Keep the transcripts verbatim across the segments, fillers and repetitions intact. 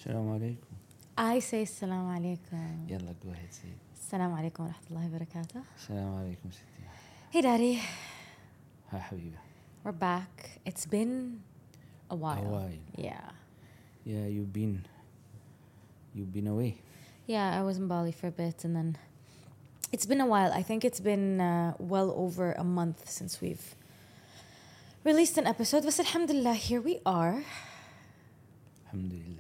السلام عليكم. I say السلام عليكم. يلا go ahead say it. السلام عليكم ورحمة الله وبركاته. السلام عليكم ستي. Hey daddy. Hi حبيبة. We're back. It's been a while. A while. Yeah. Yeah, you've been you've been away. Yeah, I was in Bali for a bit and then it's been a while. I think it's been uh, well over a month since we've released an episode. But alhamdulillah, here we are. Alhamdulillah.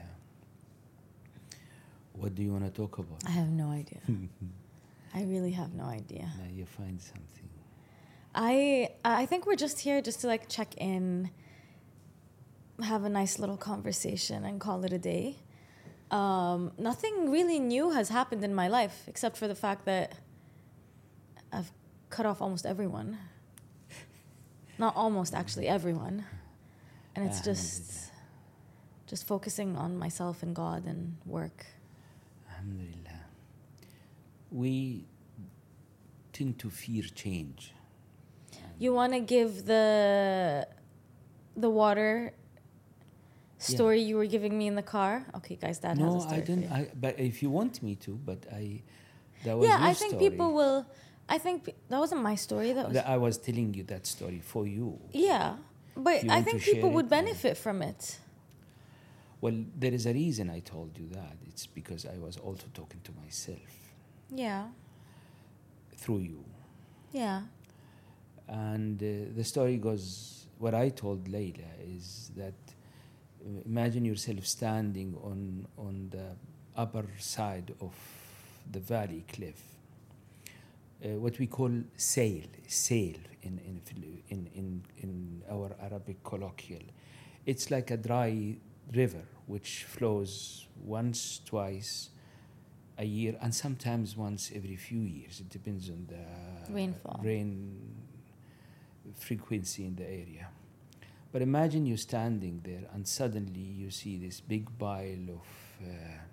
What do you want to talk about? I have no idea. I really have no idea. Now you find something. I I think we're just here just to like check in, have a nice little conversation and call it a day. Um, nothing really new has happened in my life except for the fact that I've cut off almost everyone. Not almost, actually, everyone. And it's just just focusing on myself and God and work. Alhamdulillah. We tend to fear change. You want to give the the water story Yeah. you were giving me in the car? Okay, guys, Dad has a No, story I for didn't. you. I, but if you want me to, but I, that was Yeah, your I think story. people will. I think pe- that wasn't my story. That was That I was telling you that story for you. yeah, but you I want think to share people would it, or- benefit from it. Well, there is a reason I told you that. It's because I was also talking to myself Yeah, through you. yeah, And uh, the story goes, what I told Layla is that uh, imagine yourself standing on, on the upper side of the valley cliff, uh, what we call sail, sail in, in, in, in, in our Arabic colloquial. It's like a dry river which flows once, twice a year, and sometimes once every few years. It depends on the Rainfall. rain frequency in the area. But imagine you standing there and suddenly you see this big pile of uh,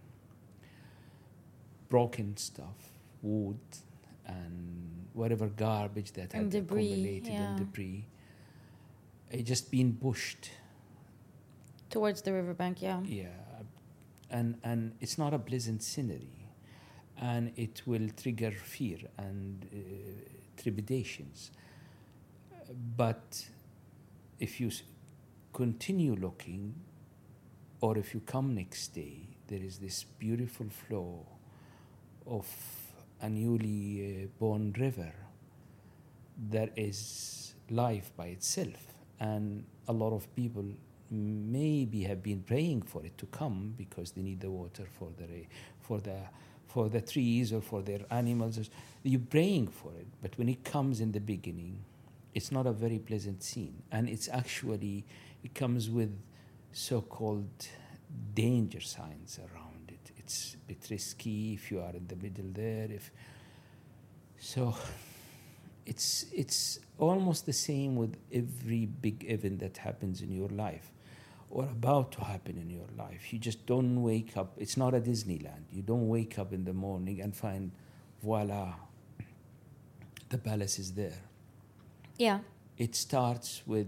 broken stuff, wood and whatever garbage that And had debris, accumulated yeah. and debris. It just been pushed. towards the riverbank. Yeah, Yeah, and and it's not a pleasant scenery, and it will trigger fear and uh, trepidations. But if you s- continue looking, or if you come next day, there is this beautiful flow of a newly uh, born river that is life by itself, and a lot of people maybe have been praying for it to come because they need the water for the ra- for the for the trees or for their animals. You're praying for it, but when it comes in the beginning, it's not a very pleasant scene, and it's actually it comes with so-called danger signs around it. It's a bit risky if you are in the middle there. If so. It's it's almost the same with every big event that happens in your life or about to happen in your life. You just don't wake up. It's not a Disneyland. You don't wake up in the morning and find, voila, the palace is there. yeah, It starts with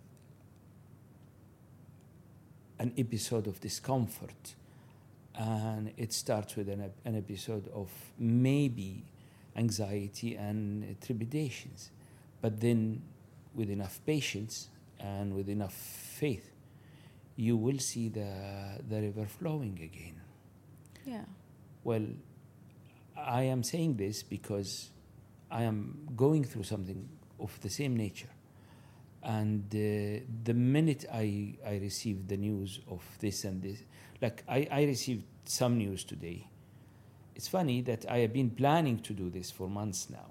an episode of discomfort, and it starts with an, ep- an episode of maybe anxiety and trepidations. But then, with enough patience and with enough faith, you will see the, the river flowing again. yeah, Well, I am saying this because I am going through something of the same nature. And uh, the minute I, I received the news of this and this, like I, I received some news today. It's funny that I have been planning to do this for months now,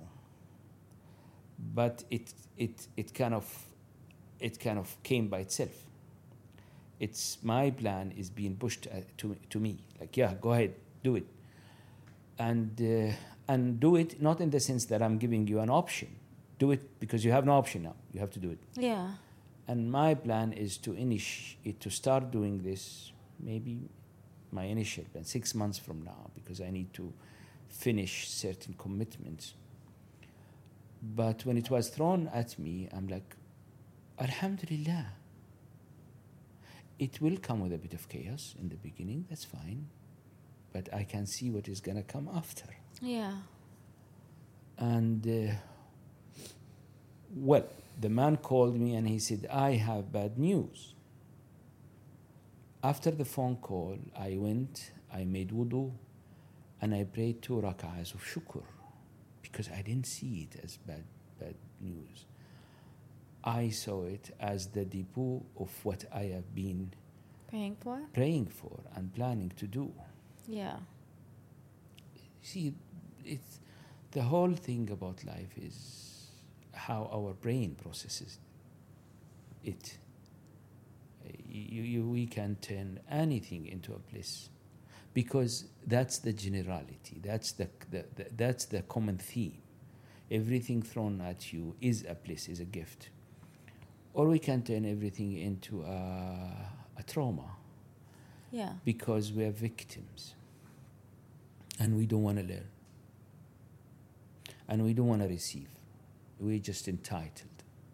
but it it it kind of it kind of came by itself. It's my plan is being pushed uh, to to me. Like, yeah, go ahead, do it, and uh, and do it not in the sense that I'm giving you an option. Do it because you have no option now. You have to do it. yeah, And my plan is to initiate to start doing this maybe my initial plan six months from now, because I need to finish certain commitments. But when it was thrown at me, I'm like, Alhamdulillah. it will come with a bit of chaos in the beginning, that's fine. But I can see what is going to come after. Yeah. And, uh, well, the man called me and he said, I have bad news. After the phone call, I went, I made wudu, and I prayed two rak'ahs of shukr, because I didn't see it as bad, bad news. I saw it as the debut of what I have been Praying for? praying for and planning to do. Yeah. See, it's the whole thing about life is how our brain processes it. You, you, we can turn anything into a bliss, because that's the generality. That's the, the, the that's the common theme. Everything thrown at you is a bliss, is a gift. Or we can turn everything into a, a trauma. Yeah. Because we are victims. And we don't want to learn. And we don't want to receive. We're just entitled.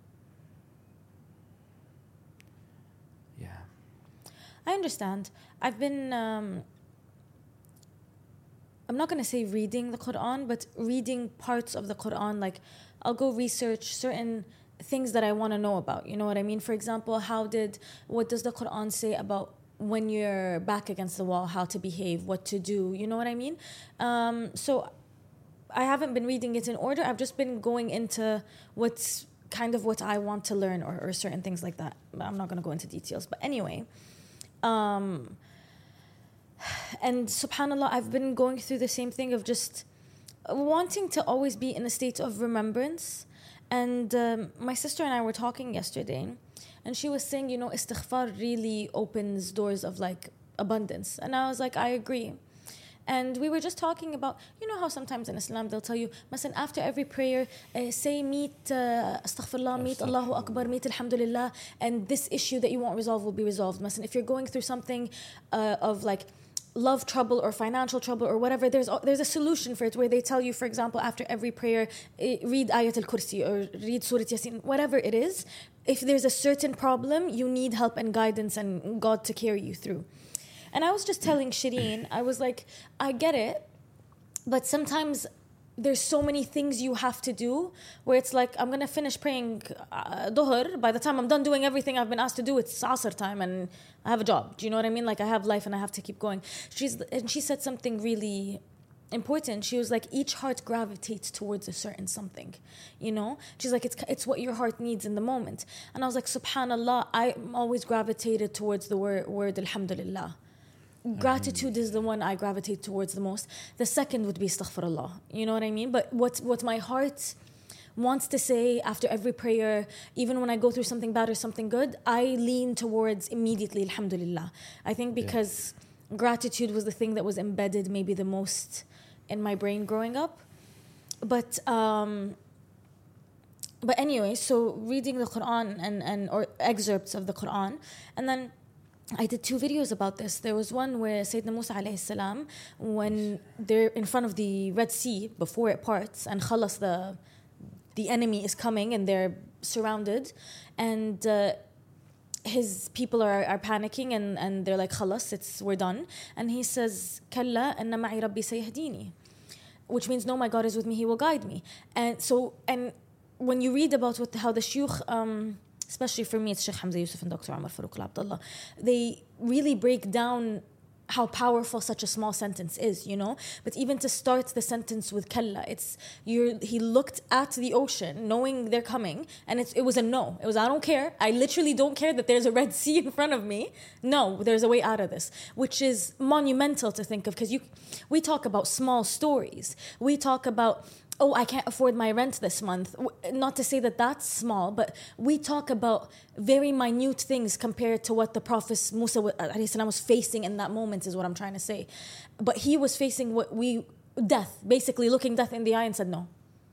Yeah. I understand. I've been, um, I'm not going to say reading the Quran, but reading parts of the Quran. Like, I'll go research certain things that I want to know about. You know what I mean? For example, how did, what does the Quran say about when you're back against the wall, how to behave, what to do? You know what I mean? Um, so I haven't been reading it in order. I've just been going into what's kind of what I want to learn, or, or certain things like that. I'm not going to go into details. But anyway, um, and subhanAllah, I've been going through the same thing of just wanting to always be in a state of remembrance. And um, my sister and I were talking yesterday, and she was saying, you know, istighfar really opens doors of like abundance. And I was like, I agree. And we were just talking about, you know how sometimes in Islam they'll tell you, مثلا after every prayer, uh, say meet uh, astaghfirullah, meet Allahu Akbar, meet Alhamdulillah, and this issue that you won't resolve will be resolved. مثلا if you're going through something uh, of like love trouble or financial trouble or whatever, there's there's a solution for it, where they tell you, for example, after every prayer, read Ayat al-Kursi or read Surah Yasin, whatever it is. If there's a certain problem, you need help and guidance and God to carry you through. And I was just telling Shireen, I was like, I get it, but sometimes there's so many things you have to do where it's like, I'm going to finish praying uh, Dhuhr. By the time I'm done doing everything I've been asked to do, it's Asr time and I have a job. Do you know what I mean? Like, I have life and I have to keep going. She's And she said something really important. She was like, each heart gravitates towards a certain something, you know? She's like, it's it's what your heart needs in the moment. And I was like, subhanAllah, I'm always gravitated towards the word, word Alhamdulillah. Gratitude is the one I gravitate towards the most. The second would be astaghfirullah. You know what I mean? But what what my heart wants to say after every prayer, even when I go through something bad or something good, I lean towards immediately alhamdulillah. I think because yeah. gratitude was the thing that was embedded maybe the most in my brain growing up. But um but anyway, so reading the Quran and, and or excerpts of the Quran, and then I did two videos about this. There was one where Sayyidina Musa alayhi salam, when they're in front of the Red Sea before it parts, and khalas, the the enemy is coming and they're surrounded, and uh, his people are, are panicking and, and they're like, khalas, it's we're done. And he says, Kalla anna ma'i rabbi sayahdini, which means, no, my God is with me, he will guide me. And so, and when you read about what how the shuyukh, um, especially for me, it's Sheikh Hamza Yusuf and Doctor Umar Farouk Abdullah, they really break down how powerful such a small sentence is, you know? But even to start the sentence with kalla, it's, you're, he looked at the ocean knowing they're coming, and it's, it was a no. It was, I don't care. I literally don't care that there's a Red Sea in front of me. No, there's a way out of this, which is monumental to think of, because you, we talk about small stories. We talk about, oh, I can't afford my rent this month. Not to say that that's small, but we talk about very minute things compared to what the Prophet Musa was facing in that moment, is what I'm trying to say. But he was facing what we, death, basically looking death in the eye and said no.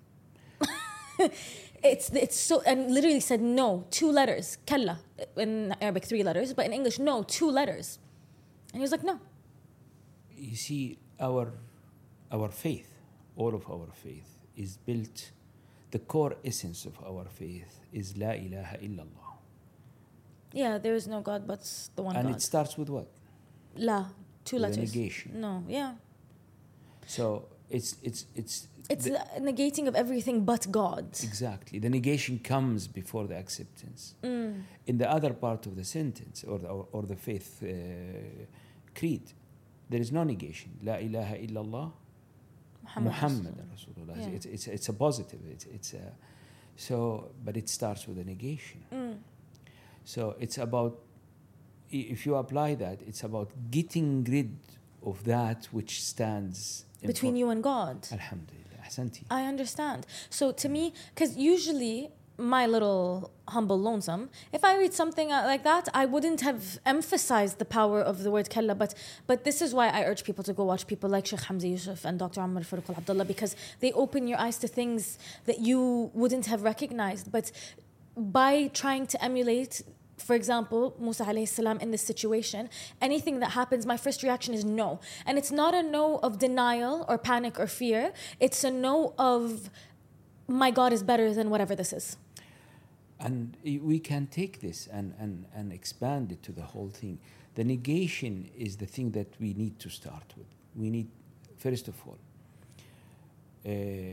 it's it's so, and literally said no, two letters, kalla, in Arabic three letters, but in English, no, two letters. And he was like, no. You see, our our faith, all of our faith, is built, the core essence of our faith is La ilaha illallah. Yeah, there is no God but the one And God. it starts with what? La, two With a letters. negation. No, yeah. So it's it's it's It's the- the negating of everything but God. exactly, the negation comes before the acceptance. Mm. In the other part of the sentence or the, or, or the faith uh, creed, there is no negation. La ilaha illallah Muhammad Rasulullah. Yeah. It's, it's it's a positive. It's it's a so, but it starts with a negation. Mm. So it's about, if you apply that, it's about getting rid of that which stands in Between front- you and God. Alhamdulillah. Ahsanti. I understand. So to me, because usually my little humble lonesome, if I read something uh, like that, I wouldn't have emphasized the power of the word kalla. But but this is why I urge people to go watch people like Sheikh Hamza Yusuf and Doctor Ammar Farouk Al Abdullah, because they open your eyes to things that you wouldn't have recognized. But by trying to emulate, for example, Musa alayhi salam in this situation, anything that happens, my first reaction is no. And it's not a no of denial or panic or fear. It's a no of, my God is better than whatever this is. And we can take this and, and, and expand it to the whole thing. The negation is the thing that we need to start with. We need, first of all, uh,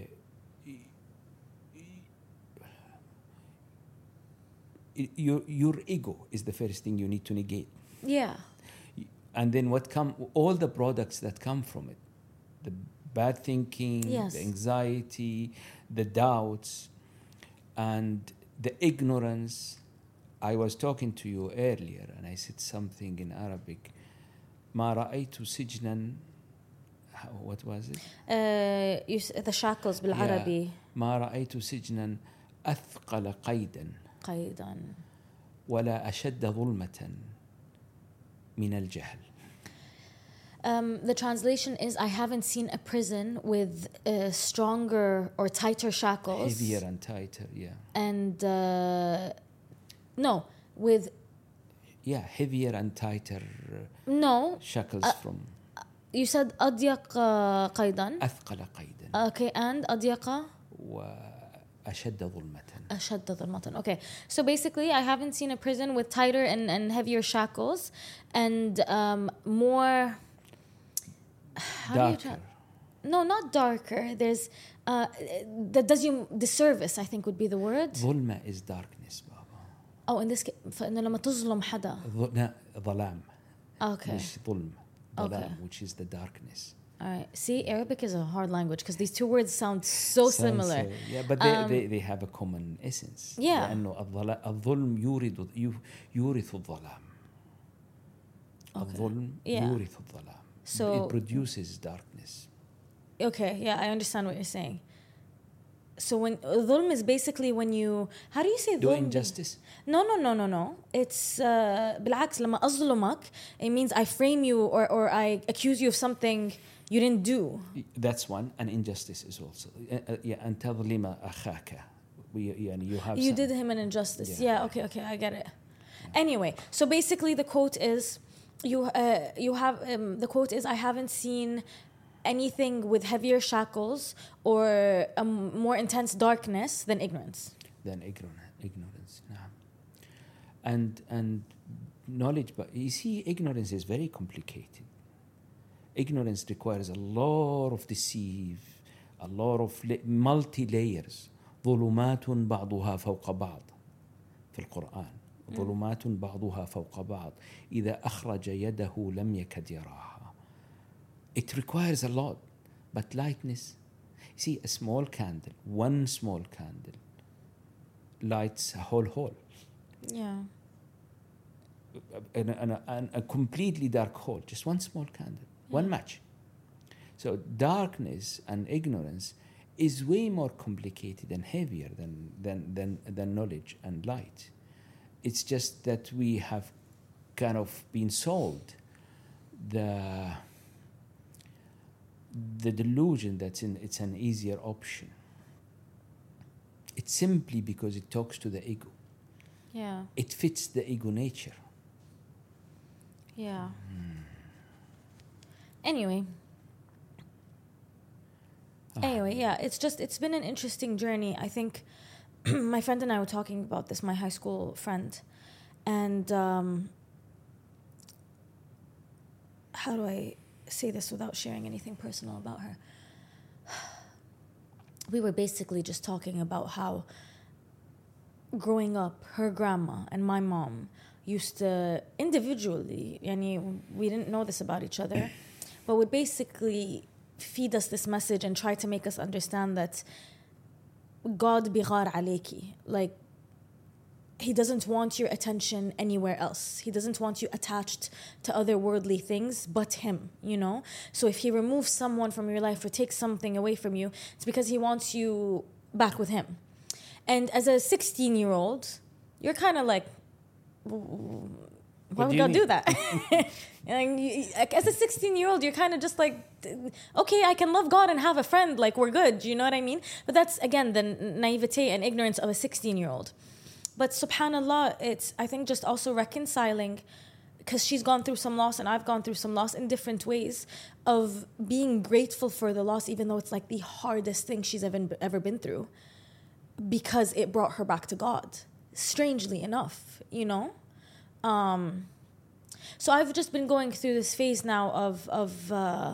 your, your ego is the first thing you need to negate. Yeah. And then what come, all the products that come from it, the bad thinking, Yes. the anxiety, the doubts, and the ignorance. I was talking to you earlier and I said something in Arabic. ما رأيت سجنا, what was it? Uh, you, s- the shackles بالعربي. ما رأيت سجنا أثقل قيدا قيدا. ولا أشد ظلمة من الجهل. Um, the translation is, I haven't seen a prison with uh, stronger or tighter shackles. Heavier and tighter, yeah. And uh, no, with Yeah, heavier and tighter uh, no. shackles Uh, from You said أضيق uh, قيدا. أثقل قيدا Okay, and أضيق وأشد ظلمة. أشد ظلمة. Okay, so basically, I haven't seen a prison with tighter and, and heavier shackles and um, more. How do you Darker. tra- No, not darker. There's uh, that does you disservice, I think would be the word. ظلمة is darkness, Baba. Oh, in this case, فإنه لما تظلم حدا. ظ- لا, ظلام. Okay. مش ظلم. Okay. ظلام, which is the darkness. All right. See, Arabic is a hard language because these two words sound so Sounds, similar. uh, yeah, but they, Um, they, they have a common essence. Yeah. لأنه الظلا- الظلم يورد يو- يورث الظلام. Okay. الظلم Yeah. يورث الظلام. So- it produces darkness. Okay, yeah, I understand what you're saying. So when dhulm is basically when you, how do you say Do dhulm? injustice. No, no, no, no, no. It's uh, بالعكس لما أظلمك, it means I frame you or or I accuse you of something you didn't do. That's one, and injustice is also. Uh, uh, yeah, أن تظلم أخاك. We, يعني you have You some- did him an injustice. Yeah. Yeah, okay, okay, I get it. Anyway, so basically the quote is, you uh, you have um, the quote is, I haven't seen anything with heavier shackles or a m- more intense darkness than ignorance. than ignorance. Ignorance. نعم. And and knowledge, but you see, ignorance is very complicated. Ignorance requires a lot of deceive, a lot of la- multi layers. ظلمات بعضها فوق بعض في القرآن. ظلمات بعضها فوق بعض إذا أخرج يده لم يكد يراها. It requires a lot, but lightness. See, a small candle, one small candle, lights a whole hall, Yeah. and a, and a, and a completely dark hall, just one small candle, one match. So darkness and ignorance is way more complicated and heavier than, than, than, than knowledge and light. It's just that we have kind of been sold the the delusion that in, it's an easier option. It's simply because it talks to the ego. Yeah. It fits the ego nature. Yeah. Anyway. Anyway, yeah, it's just, it's been an interesting journey. I think my friend and I were talking about this, my high school friend. And um, how do I say this without sharing anything personal about her? We were basically just talking about how growing up, her grandma and my mom used to individually, yani we didn't know this about each other, but would basically feed us this message and try to make us understand that God bighar alayki, like He doesn't want your attention anywhere else. He doesn't want you attached to other worldly things but Him, you know? So if He removes someone from your life or takes something away from you, it's because He wants you back with Him. And as a sixteen-year-old, you're kind of like, why would God do that? And you, as a sixteen-year-old, you're kind of just like, okay, I can love God and have a friend, like we're good, you know what I mean? But that's, again, the naivete and ignorance of a sixteen-year-old. But subhanAllah, it's, I think, just also reconciling, because she's gone through some loss and I've gone through some loss in different ways, of being grateful for the loss, even though it's like the hardest thing she's ever, ever been through, because it brought her back to God, strangely enough, you know? Um, so I've just been going through this phase now of, of uh,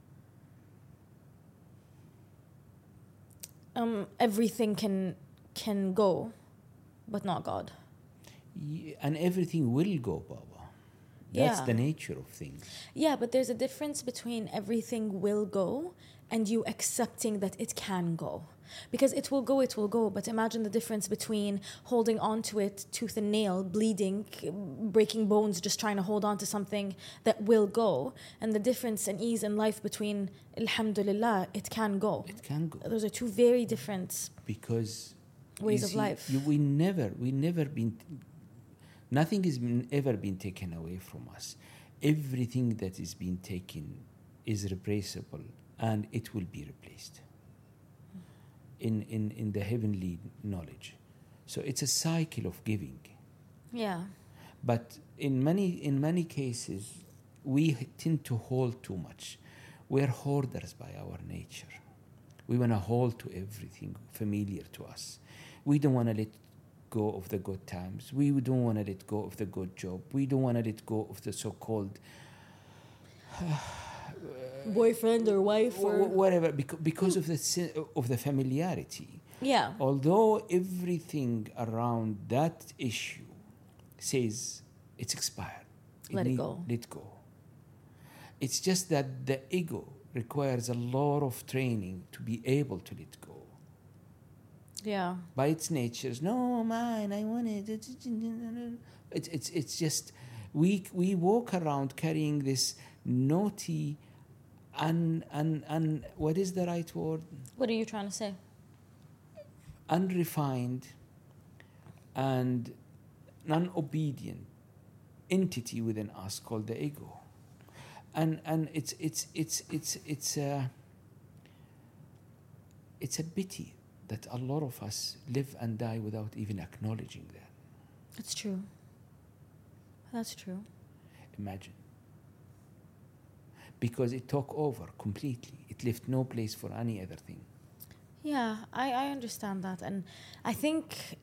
um, everything can can go, but not God. Yeah, and everything will go, Baba. That's Yeah. the nature of things. Yeah, but there's a difference between everything will go and you accepting that it can go. Because it will go, it will go. But imagine the difference between holding on to it tooth and nail, bleeding, breaking bones, just trying to hold on to something that will go. And the difference and ease in life between, alhamdulillah, it can go. It can go. Those are two very different Because ways you of see, life. You, we never, we never been, nothing has been, ever been taken away from us. Everything that is being taken is replaceable, and it will be replaced in, in, in the heavenly knowledge. So it's a cycle of giving. Yeah. But in many, in many cases, we tend to hold too much. We're hoarders by our nature. We want to hold to everything familiar to us. We don't want to let go of the good times. We don't want to let go of the good job. We don't want to let go of the so-called Boyfriend or wife wh- or... wh- whatever, because, because of the sin- of the familiarity. Yeah. Although everything around that issue says it's expired. Let it need- go. Let go. It's just that the ego requires a lot of training to be able to let go. Yeah. By its nature, no, mine, I want it. It's, it's, it's just, we, we walk around carrying this naughty, un, un, un, what is the right word? What are you trying to say? Unrefined and non-obedient entity within us called the ego. And and it's it's it's it's it's a it's a pity that a lot of us live and die without even acknowledging that. It's true. That's true. Imagine. Because it took over completely. It left no place for any other thing. Yeah, I, I understand that. And I think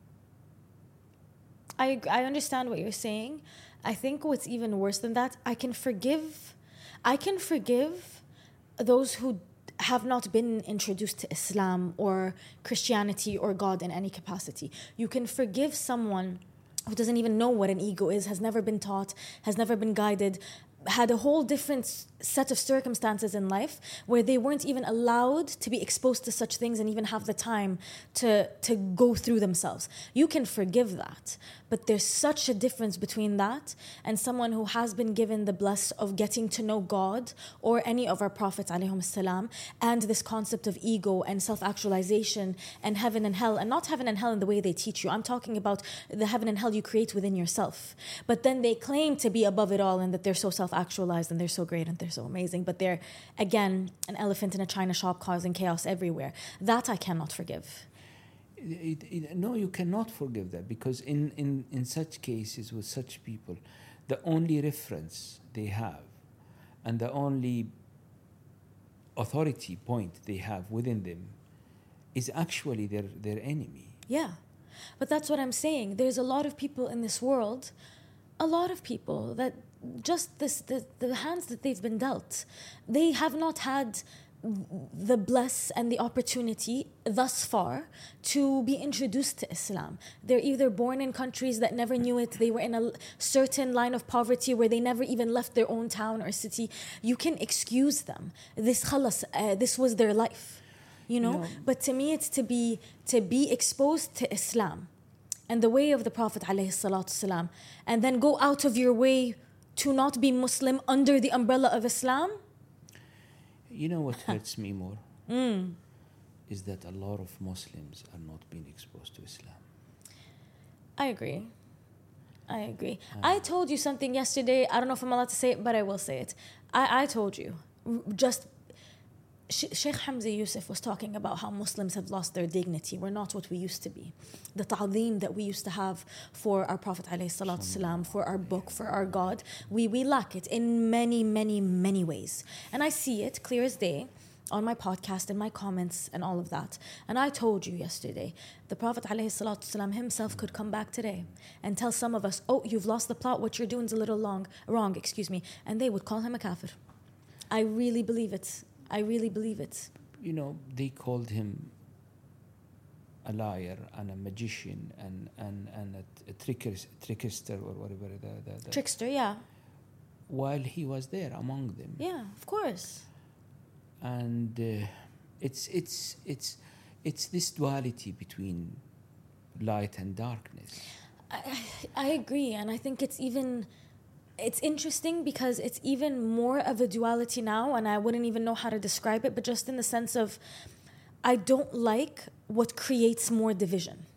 I I understand what you're saying. I think what's even worse than that, I can forgive I can forgive those who have not been introduced to Islam or Christianity or God in any capacity. You can forgive someone who doesn't even know what an ego is, has never been taught, has never been guided, had a whole different set of circumstances in life where they weren't even allowed to be exposed to such things and even have the time to, to go through themselves. You can forgive that. But there's such a difference between that and someone who has been given the bless of getting to know God or any of our prophets alayhum salam, and this concept of ego and self-actualization and heaven and hell, and not heaven and hell in the way they teach you. I'm talking about the heaven and hell you create within yourself. But then they claim to be above it all and that they're so self-actualized and they're so great and they're so amazing. But they're, again, an elephant in a china shop causing chaos everywhere. That I cannot forgive. It, it, no, you cannot forgive that, because in, in, in such cases with such people, the only reference they have and the only authority point they have within them is actually their, their enemy. Yeah. But that's what I'm saying. There's a lot of people in this world, a lot of people that just this the, the hands that they've been dealt, they have not had the bless and the opportunity thus far to be introduced to Islam. They're either born in countries that never knew it, they were in a certain line of poverty where they never even left their own town or city. You can excuse them. This khalas, uh, this was their life, you know? No. But to me, it's to be to be exposed to Islam and the way of the Prophet ﷺ, and then go out of your way to not be Muslim under the umbrella of Islam. You know what hurts me more? Mm. Is that a lot of Muslims are not being exposed to Islam. I agree. I agree. I told you something yesterday. I don't know if I'm allowed to say it, but I will say it. I, I told you. Just Sh- Sheikh Hamza Yusuf was talking about how Muslims have lost their dignity. We're not what we used to be. The ta'zeem that we used to have for our Prophet ﷺ, for our book, for our God, we, we lack it in many, many, many ways. And I see it clear as day on my podcast and my comments and all of that. And I told you yesterday, the Prophet ﷺ himself could come back today and tell some of us, oh, you've lost the plot, what you're doing is a little long, wrong, excuse me. And they would call him a kafir. I really believe it. I really believe it. You know, they called him a liar and a magician and, and, and a, a trickers, trickster or whatever. The, the, the Trickster, yeah. While he was there among them. Yeah, of course. And uh, it's, it's, it's, it's this duality between light and darkness. I, I agree. And I think it's even... It's interesting because it's even more of a duality now, and I wouldn't even know how to describe it, but just in the sense of I don't like what creates more division.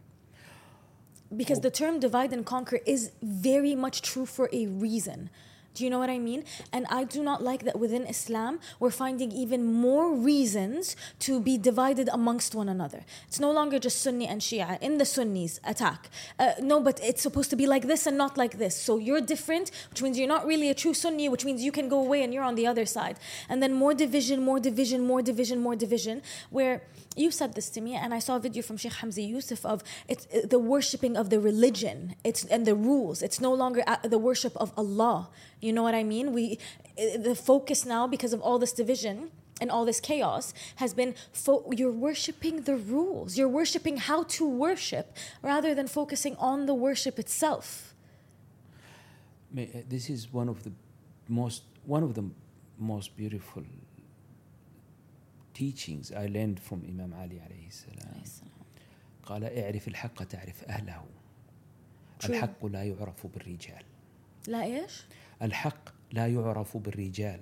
Because oh. the term divide and conquer is very much true for a reason. Do you know what I mean? And I do not like that within Islam, we're finding even more reasons to be divided amongst one another. It's no longer just Sunni and Shia. In the Sunnis, attack. Uh, no, but it's supposed to be like this and not like this. So you're different, which means you're not really a true Sunni, which means you can go away and you're on the other side. And then more division, more division, more division, more division, where you said this to me, and I saw a video from Sheikh Hamza Yusuf of it's uh, the worshipping of the religion it's and the rules. It's no longer uh, the worship of Allah. You know what I mean? We, the focus now, because of all this division and all this chaos, has been fo- you're worshiping the rules. You're worshiping how to worship rather than focusing on the worship itself. This is one of the most one of the most beautiful teachings I learned from Imam Ali عليه السلام. قال اعرف الحق تعرف أهله. الحق لا يعرف بالرجال. لا إيش؟ الحق لا يعرف بالرجال.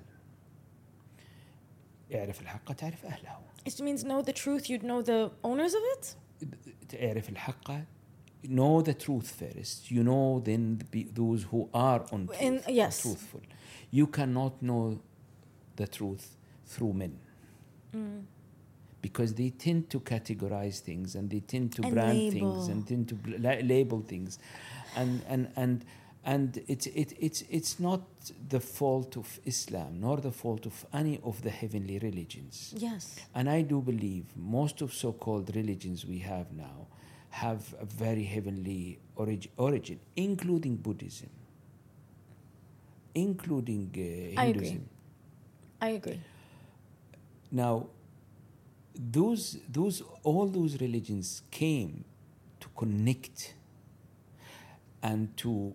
اعرف الحق تعرف أهله. It means know the truth, you'd know the owners of it? اعرف الحق, know the truth first. You know then the, those who are on truth, In, yes. truthful. You cannot know the truth through men. Mm. Because they tend to categorize things and they tend to and brand label. things and tend to bl- label things, and and and and it's it, it's it's not the fault of Islam nor the fault of any of the heavenly religions. Yes. And I do believe most of so-called religions we have now have a very heavenly orig- origin, including Buddhism, including uh, Hinduism. I agree. I agree. Now, those those all those religions came to connect and to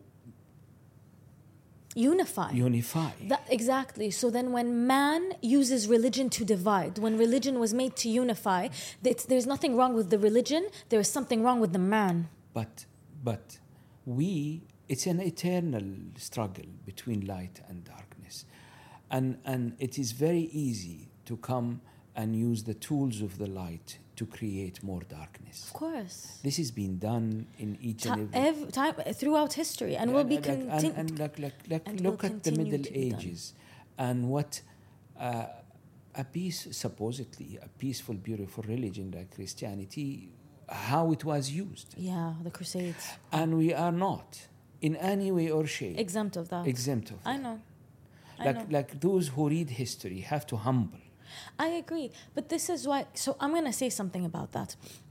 unify. Unify. That, exactly. So then when man uses religion to divide, when religion was made to unify, there's nothing wrong with the religion, there is something wrong with the man. But but we it's an eternal struggle between light and darkness. And and it is very easy to come and use the tools of the light to create more darkness. Of course. This has been done in each Ta- and every... every time throughout history, and yeah, will be like, continued. And, and like, like, like and look will at the continue Middle to be done. Ages and what uh, a peace, supposedly a peaceful, beautiful religion like Christianity, how it was used. Yeah, the Crusades. And we are not in any way or shape exempt of that. Exempt of that. I know. I like know. like those who read history have to humble. I agree. But this is why, so I'm going to say something about that.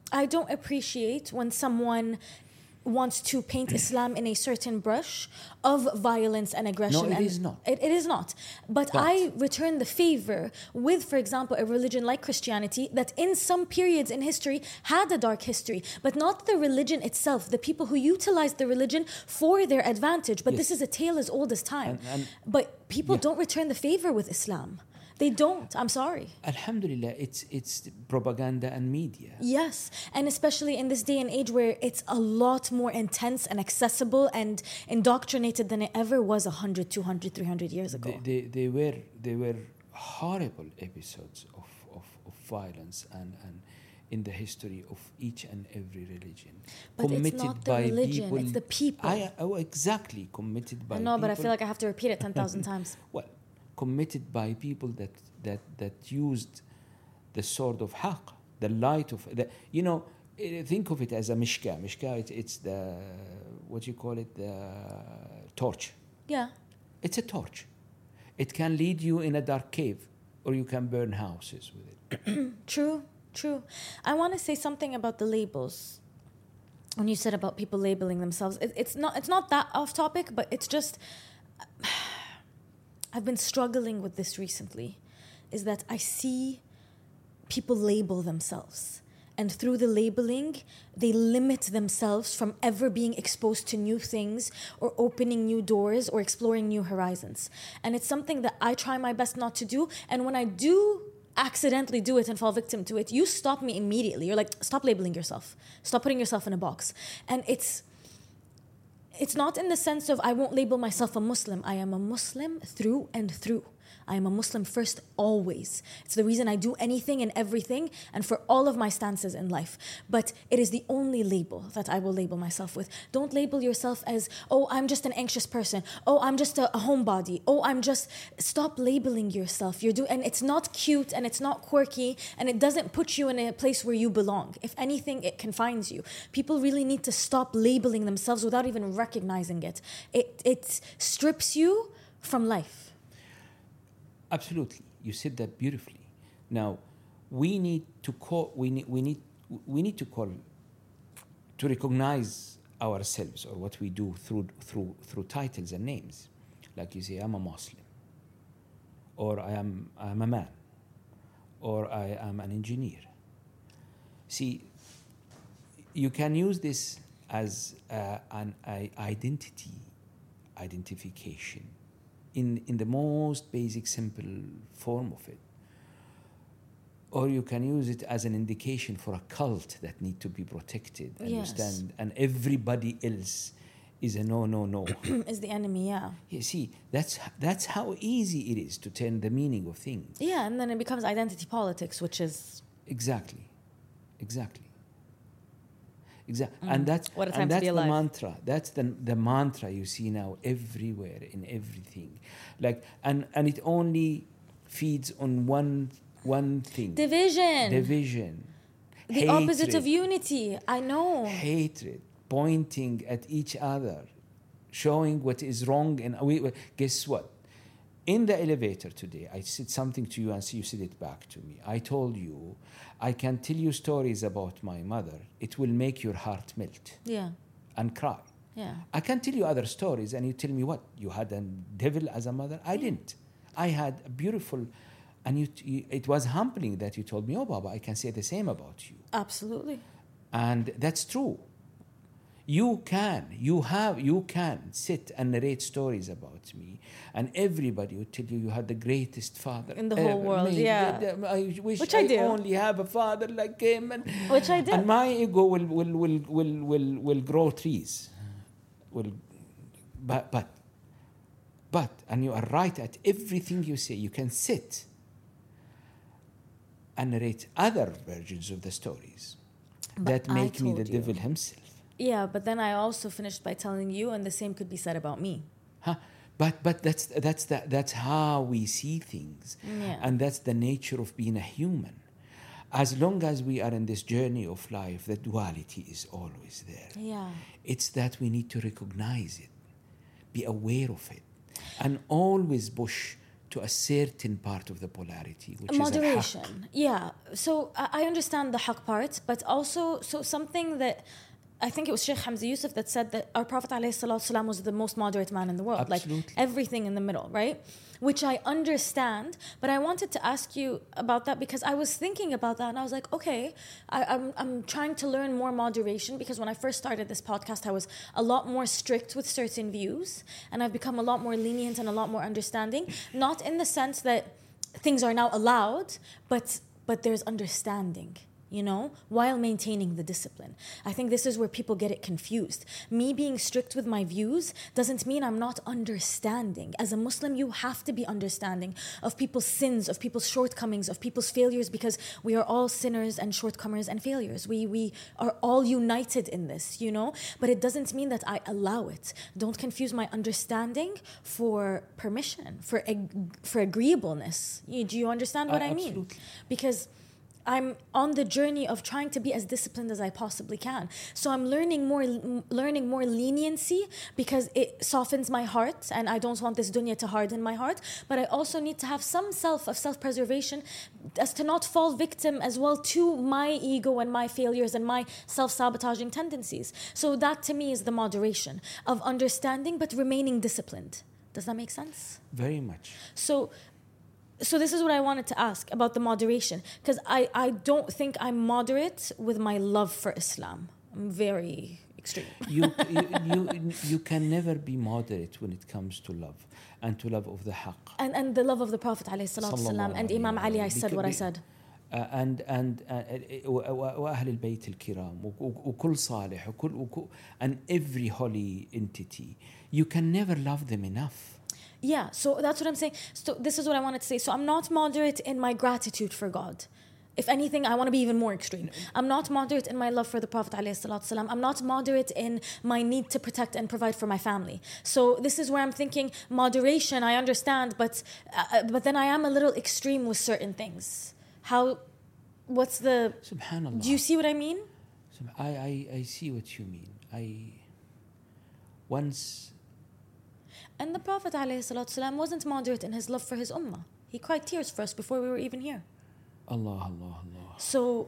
I don't appreciate when someone wants to paint Islam in a certain brush of violence and aggression. No, it and is not. It, it is not. But, But- I return the favor with, for example, a religion like Christianity that in some periods in history had a dark history, but not the religion itself, the people who utilized the religion for their advantage. But Yes. this is a tale as old as time. And- and- but people Yeah. don't return the favor with Islam. They don't. I'm sorry. Alhamdulillah, it's it's propaganda and media. Yes, and especially in this day and age where it's a lot more intense and accessible and indoctrinated than it ever was one hundred, two hundred, three hundred years ago. They, they, they were they were horrible episodes of, of, of violence and, and in the history of each and every religion. But it's not the religion, it's the people. I, oh, exactly, committed by I know, but I people- feel like I have to repeat it ten thousand times. Well, committed by people that, that, that used the sword of haqq, the light of, the, you know, eh, think of it as a mishka. Mishka, it, it's the, what do you call it, the torch. Yeah. It's a torch. It can lead you in a dark cave or you can burn houses with it. True, true. I want to say something about the labels. When you said about people labeling themselves, it, it's not it's not that off topic, but it's just I've been struggling with this recently. Is that I see people label themselves. And through the labeling, they limit themselves from ever being exposed to new things or opening new doors or exploring new horizons. And it's something that I try my best not to do. And when I do accidentally do it and fall victim to it, you stop me immediately. You're like, stop labeling yourself. Stop putting yourself in a box. And it's it's not in the sense of I won't label myself a Muslim. I am a Muslim through and through. I am a Muslim first, always. It's the reason I do anything and everything and for all of my stances in life. But it is the only label that I will label myself with. Don't label yourself as, oh, I'm just an anxious person. Oh, I'm just a, a homebody. Oh, I'm just... Stop labeling yourself. You're do- and it's not cute and it's not quirky and it doesn't put you in a place where you belong. If anything, it confines you. People really need to stop labeling themselves without even recognizing it. It, it strips you from life. Absolutely, you said that beautifully. Now, we need to call. We need. We need. We need to call. To recognize ourselves or what we do through through through titles and names, like you say, I'm a Muslim, or I am I am a man, or I am an engineer. See, you can use this as uh, an uh, identity, identification. In, in the most basic, simple form of it. Or you can use it as an indication for a cult that need to be protected, Yes. understand? And everybody else is a no, no, no. Is the enemy, yeah. You see, that's, that's how easy it is to turn the meaning of things. Yeah, and then it becomes identity politics, which is... Exactly, exactly. Exactly, Mm. and that's What a time and to that's be the alive. mantra. That's the the mantra you see now everywhere in everything, like and and it only feeds on one one thing: Division. division, The opposite of hatred, unity. I know. hatred, pointing at each other, showing what is wrong. And we we- guess what? In the elevator today, I said something to you, and you said it back to me. I told you, I can tell you stories about my mother. It will make your heart melt Yeah, and cry. yeah. I can tell you other stories, and you tell me what? You had a devil as a mother? I didn't. I had a beautiful, and you, you, it was humbling that you told me, oh, Baba, I can say the same about you. Absolutely. And that's true. You can, you have, you can sit and narrate stories about me, and everybody will tell you you had the greatest father In the whole ever. world, Me, yeah. the- the- I wish Which I I, do. only have a father like him, and Which I did. and my ego will will will will will, will grow trees, will, but but but and you are right at everything you say. You can sit and narrate other versions of the stories But that I make me the told you. devil himself. Yeah, but then I also finished by telling you, and the same could be said about me. Huh? But but that's that's the, that's how we see things, Yeah. and that's the nature of being a human. As long as we are in this journey of life, the duality is always there. Yeah. It's that we need to recognize it, be aware of it, and always push to a certain part of the polarity, which Moderation. is al-haq. Yeah. So I I understand the haq part, but also so something that I think it was Sheikh Hamza Yusuf that said that our Prophet ﷺ was the most moderate man in the world. Absolutely. Like everything in the middle, right? Which I understand, but I wanted to ask you about that because I was thinking about that and I was like, okay, I, I'm, I'm trying to learn more moderation because when I first started this podcast, I was a lot more strict with certain views and I've become a lot more lenient and a lot more understanding. Not in the sense that things are now allowed, but but there's understanding. You know, while maintaining the discipline. I think this is where people get it confused. Me being strict with my views doesn't mean I'm not understanding. As a Muslim, you have to be understanding of people's sins, of people's shortcomings, of people's failures, because we are all sinners and shortcomers and failures. We we are all united in this, you know? But it doesn't mean that I allow it. Don't confuse my understanding for permission, for ag- for agreeableness. You, do you understand what Uh, I mean? absolutely. Because I'm on the journey of trying to be as disciplined as I possibly can. So I'm learning more, learning more leniency because it softens my heart, and I don't want this dunya to harden my heart. But I also need to have some self of self-preservation, as to not fall victim as well to my ego and my failures and my self-sabotaging tendencies. So that to me is the moderation of understanding but remaining disciplined. Does that make sense? Very much. So. So this is what I wanted to ask about the moderation, because I, I don't think I'm moderate with my love for Islam. I'm very extreme. you, you, you, you can never be moderate when it comes to love and to love of the haqq. And and the love of the Prophet ﷺ and Imam Ali, I said what I said. Uh, and and uh, وأهل البيت الكرام وكل صالح وكل وكل and every holy entity. You can never love them enough. Yeah, so that's what I'm saying. So this is what I wanted to say. So I'm not moderate in my gratitude for God. If anything, I want to be even more extreme. I'm not moderate in my love for the Prophet ﷺ. I'm not moderate in my need to protect and provide for my family. So this is where I'm thinking moderation, I understand, but uh, but then I am a little extreme with certain things. How, what's the... Subhanallah. Do you see what I mean? I, I, I see what you mean. I once... And the Prophet ﷺ wasn't moderate in his love for his ummah. He cried tears for us before we were even here. Allah, Allah, Allah. So,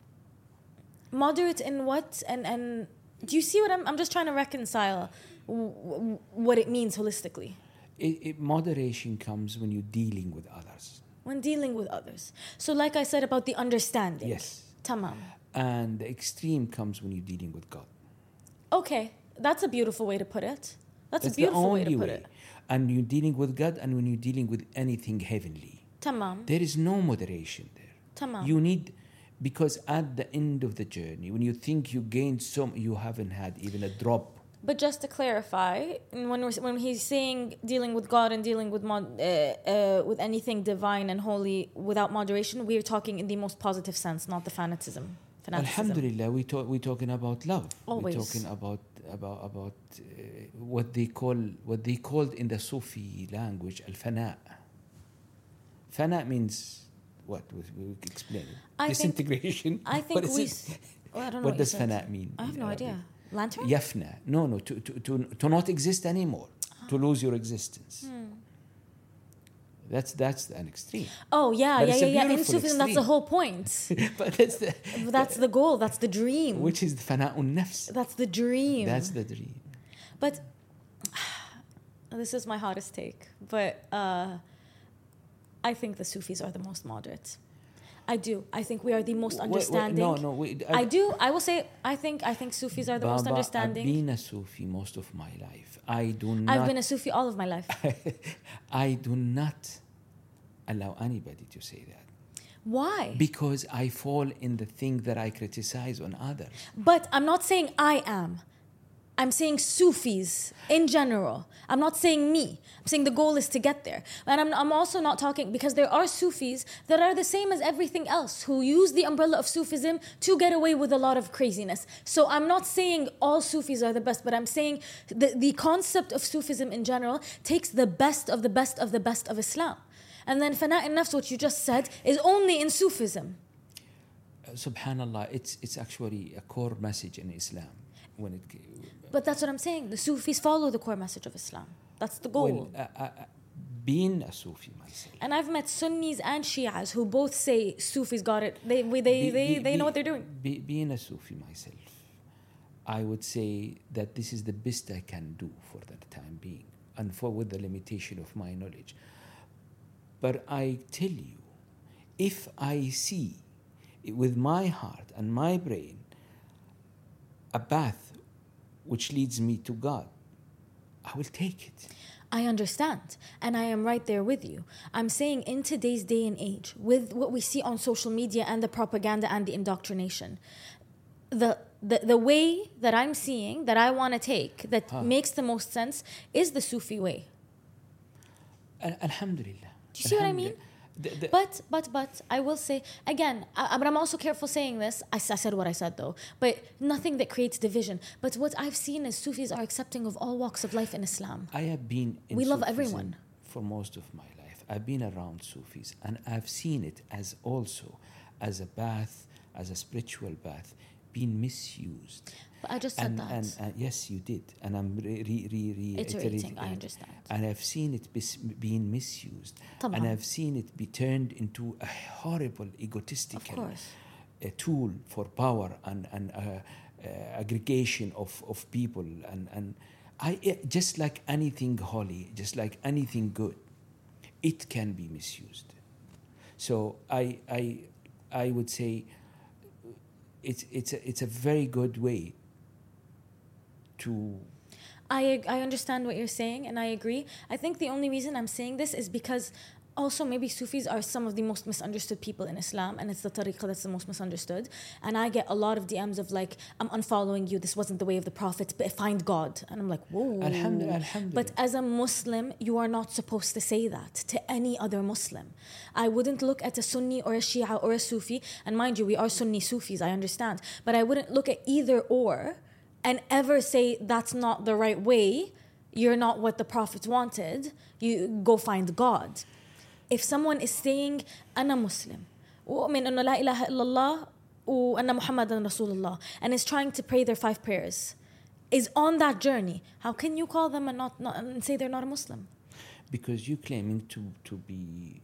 moderate in what? And, and do you see what I'm... I'm just trying to reconcile w- w- what it means holistically. It, it, moderation comes when you're dealing with others. When dealing with others. So like I said about the understanding. Yes. Tamam. And the extreme comes when you're dealing with God. Okay. That's a beautiful way to put it. That's, That's a beautiful the only way to put way. it. And you're dealing with God, and when you're dealing with anything heavenly. Tamam. There is no moderation there. Tamam. You need, because at the end of the journey, when you think you gained some, you haven't had even a drop. But just to clarify, when we're, when he's saying dealing with God and dealing with mod, uh, uh, with anything divine and holy without moderation, we're talking in the most positive sense, not the fanatism. fanaticism. Alhamdulillah, we talk, we're talking about love. Always. We're talking about about about uh, what they call what they called in the Sufi language al-fana. Fana means what? We, we explain it. I Disintegration. Think, I think what is we. it? Oh, I don't know What what does you said. fana mean? I have in no Arabic? idea. Lantern? Yafna. No, no, to, to, to, to not exist anymore, to lose your existence. Hmm. That's that's an extreme. Oh yeah, But yeah, it's yeah, a yeah. In beautiful Sufism, that's the extreme. whole point. But that's the That's the goal. That's the dream. which is fana'un nafs. That's the dream. That's the dream. But this is my hottest take. But uh, I think the Sufis are the most moderate. I do. I think we are the most Wait, wait, understanding. no, no. Wait, I do. I will say. I think. I think Sufis are the most Baba, understanding. I've been a Sufi most of my life. I do not. I've been a Sufi all of my life. I do not allow anybody to say that. Why? Because I fall in the thing that I criticize on others. But I'm not saying I am. I'm saying Sufis in general. I'm not saying me. I'm saying the goal is to get there. And I'm, I'm also not talking, because there are Sufis that are the same as everything else, who use the umbrella of Sufism to get away with a lot of craziness. So I'm not saying all Sufis are the best, but I'm saying the, the concept of Sufism in general takes the best of the best of the best of Islam. And then Fana' al-Nafs, what you just said, is only in Sufism. Uh, Subhanallah, it's it's actually a core message in Islam. When it, But that's what I'm saying. The Sufis follow the core message of Islam. That's the goal. Well, uh, uh, being a Sufi myself. And I've met Sunnis and Shias who both say Sufis got it. They we, they Be- they, be- they know be- what they're doing. Be, being a Sufi myself, I would say that this is the best I can do for the time being, and for with the limitation of my knowledge. But I tell you, if I see with my heart and my brain a path which leads me to God, I will take it. I understand. And I am right there with you. I'm saying in today's day and age, with what we see on social media and the propaganda and the indoctrination, the the, the way that I'm seeing, that I want to take, that Huh. makes the most sense, is the Sufi way. Al- Alhamdulillah. Do you see what I mean? Alhamdulillah. The- the- But, but, but, I will say, again, I, but I'm also careful saying this. I, s- I said what I said though. But nothing that creates division. But what I've seen is Sufis are accepting of all walks of life in Islam. I have been in We love Sufism everyone. for most of my life. I've been around Sufis, and I've seen it as also as a path, as a spiritual path, being misused. But I just said And, that. and uh, yes, you did, and I'm re- re- re- Iterating, reiterating. I it. understand. And I've seen it bis- being misused, طبعاً. and I've seen it be turned into a horrible, Of egotistical course. a tool for power and, and uh, uh, aggregation of, of people. And, and I, it- just like anything holy, just like anything good, it can be misused. So I, I, I would say it's, it's, a, it's a very good way to I I understand what you're saying and I agree. I think the only reason I'm saying this is because also maybe Sufis are some of the most misunderstood people in Islam, and it's the tariqah that's the most misunderstood. And I get a lot of D Ms of like, I'm unfollowing you, this wasn't the way of the Prophet, but find God. And I'm like, whoa. Alhamdulillah, alhamdulillah. But as a Muslim, you are not supposed to say that to any other Muslim. I wouldn't look at a Sunni or a Shia or a Sufi, and mind you, we are Sunni Sufis, I understand. But I wouldn't look at either or and ever say that's not the right way, you're not what the Prophet wanted, you go find God. If someone is saying أنا Muslim وأؤمن أنه لا إله إلا الله وأن محمدا رسول الله and is trying to pray their five prayers, is on that journey, how can you call them and not, not and say they're not a Muslim? because you're claiming to, to be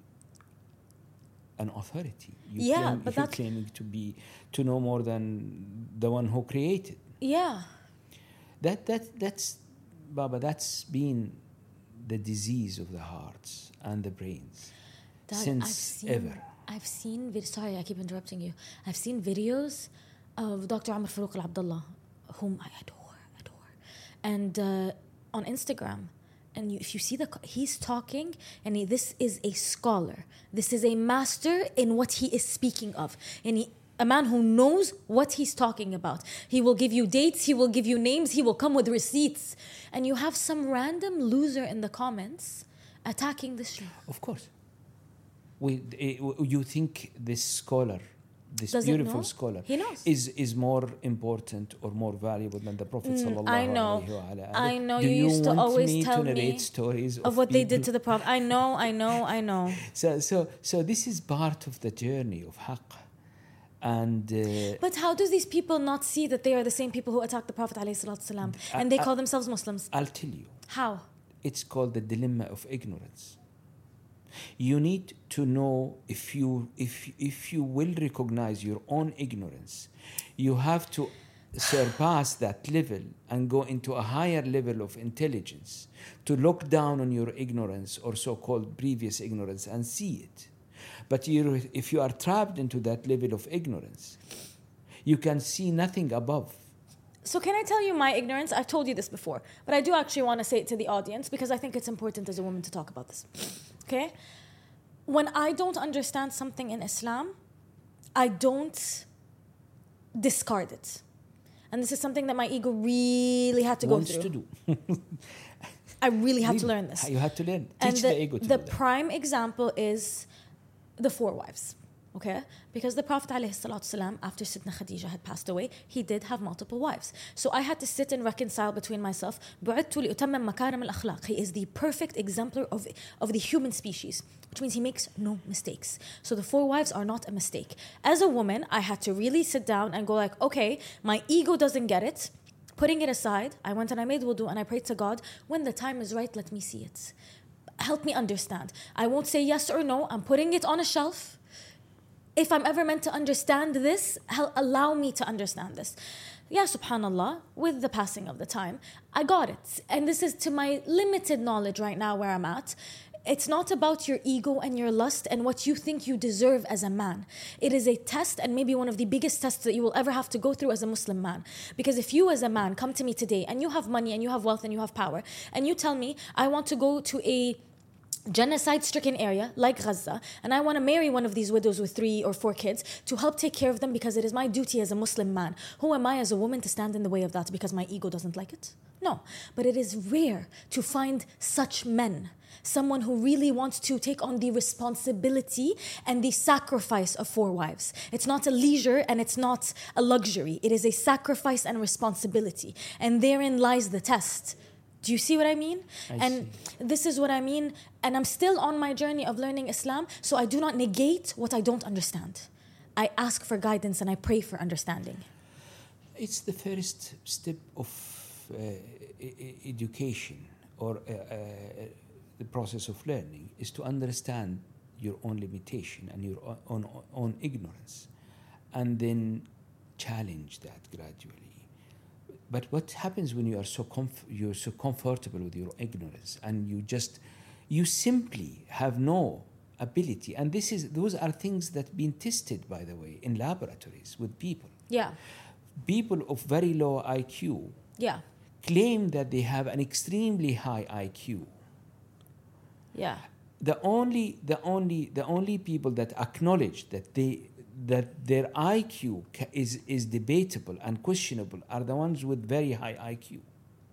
an authority. You Yeah, claim, but you're that's- claiming to be to know more than the one who created. Yeah. That that that's Baba. That's been the disease of the hearts and the brains Dad, since I've seen, ever. I've seen, vid- sorry, I keep interrupting you. I've seen videos of Doctor Amr Farouk Al Abdullah, whom I adore, adore, and uh, on Instagram. And you, if you see the, co- he's talking, and he, this is a scholar. This is a master in what he is speaking of, and he, a man who knows what he's talking about. He will give you dates. He will give you names. He will come with receipts, and you have some random loser in the comments attacking this show. Of course. We, eh, you think this scholar, this Doesn't beautiful know? scholar, He knows. is is more important or more valuable than the Prophet sallallahu I know. alaihi wa ala I alihi? know Do you used to want always me tell to narrate me stories of, Of what they did people? to the Prophet. I know, I know, I know. So so so this is part of the journey of haqq, and. Uh, But how do these people not see that they are the same people who attacked the Prophet ﷺ, and they I- call themselves Muslims? I'll tell you. How? It's called the dilemma of ignorance. You need to know if you if if you will recognize your own ignorance, you have to surpass that level and go into a higher level of intelligence to look down on your ignorance or so-called previous ignorance and see it. But you, if you are trapped into that level of ignorance, you can see nothing above. So can I tell you my ignorance? I've told you this before, but I do actually want to say it to the audience because I think it's important as a woman to talk about this. Okay? When I don't understand something in Islam, I don't discard it. And this is something that my ego really had to go Wants through. to do. I really had to Really? learn this. You had to learn. And Teach the, the, ego to the do that. prime example is the four wives. Okay? Because the Prophet ﷺ, after Sidna Khadija had passed away, he did have multiple wives. So I had to sit and reconcile between myself. بُعِثْتُ لِأُتَمِّمَ مَكَارِمَ الْأَخْلَاقِ. He is the perfect exemplar of, of the human species, which means he makes no mistakes. So the four wives are not a mistake. As a woman, I had to really sit down and go like, okay, my ego doesn't get it. Putting it aside, I went and I made wudu and I prayed to God, when the time is right, let me see it. help me understand. I won't say yes or no. I'm putting it on a shelf. If I'm ever meant to understand this, hel- allow me to understand this. Yeah, subhanallah, with the passing of the time, I got it. And this is to my limited knowledge right now where I'm at. It's not about your ego and your lust and what you think you deserve as a man. It is a test, and maybe one of the biggest tests that you will ever have to go through as a Muslim man. Because if you as a man come to me today and you have money and you have wealth and you have power, and you tell me, I want to go to a genocide-stricken area like Gaza, and I want to marry one of these widows with three or four kids to help take care of them because it is my duty as a Muslim man. Who am I as a woman to stand in the way of that because my ego doesn't like it? No. But it is rare to find such men, someone who really wants to take on the responsibility and the sacrifice of four wives. It's not a leisure and it's not a luxury. It is a sacrifice and responsibility. And therein lies the test. Do you see what I mean? I and see. This is what I mean. And I'm still on my journey of learning Islam, so I do not negate what I don't understand. I ask for guidance and I pray for understanding. It's the first step of uh, e- e- education or uh, uh, the process of learning is to understand your own limitation and your own, own, own ignorance, and then challenge that gradually. But what happens when you are so comf- you're so comfortable with your ignorance and you just you simply have no ability, and this is those are things that been tested, by the way, in laboratories with people. Yeah. People of very low I Q Yeah. claim that they have an extremely high I Q. Yeah. The only the only the only people that acknowledge that they that their I Q ca- is is debatable and questionable are the ones with very high I Q.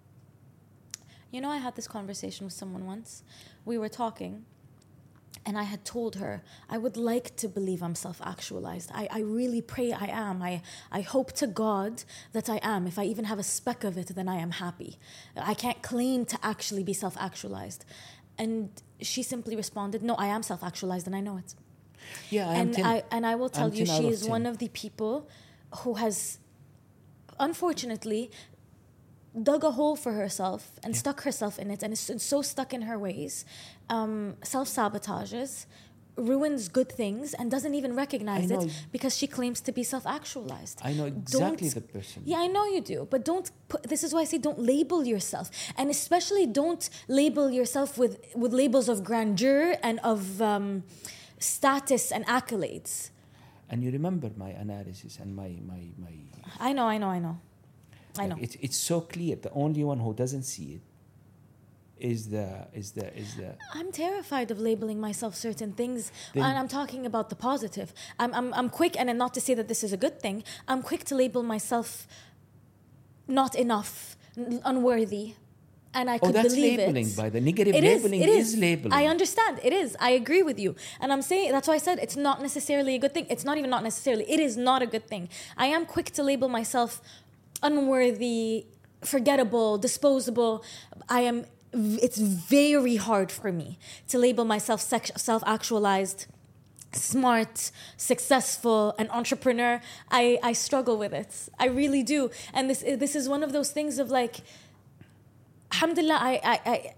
You know, I had this conversation with someone once. We were talking, and I had told her, I would like to believe I'm self-actualized. I, I really pray I am. I, I hope to God that I am. If I even have a speck of it, then I am happy. I can't claim to actually be self-actualized. And she simply responded, no, I am self-actualized and I know it. Yeah, I am And ten. I, and I will tell I'm you, ten out she of is ten. one of the people who has, unfortunately, dug a hole for herself and Yeah. stuck herself in it, and is so stuck in her ways, um, self-sabotages, ruins good things, and doesn't even recognize I it know. because she claims to be self-actualized. I know exactly Don't- the person. Yeah, I know you do, but don't put, this is why I say don't label yourself, and especially don't label yourself with, with labels of grandeur and of um, status and accolades. And you remember my analysis and my my my. I know, I know, I know. I like, know. It's it's so clear. The only one who doesn't see it is the is the is the. I'm terrified of labeling myself certain things, Then- and I'm talking about the positive. I'm, I'm, I'm quick, and not to say that this is a good thing, I'm quick to label myself not enough, n- unworthy, and I Oh, could that's believe labeling. it. By the negative It is, labeling it is. is labeling. I understand. It is. I agree with you. And I'm saying, that's why I said it's not necessarily a good thing. It's not even not necessarily. It is not a good thing. I am quick to label myself unworthy, forgettable, disposable. I am, it's very hard for me to label myself sex, self-actualized, smart, successful, an entrepreneur. I, I struggle with it. I really do. And this, this is one of those things of like, alhamdulillah, I, I, I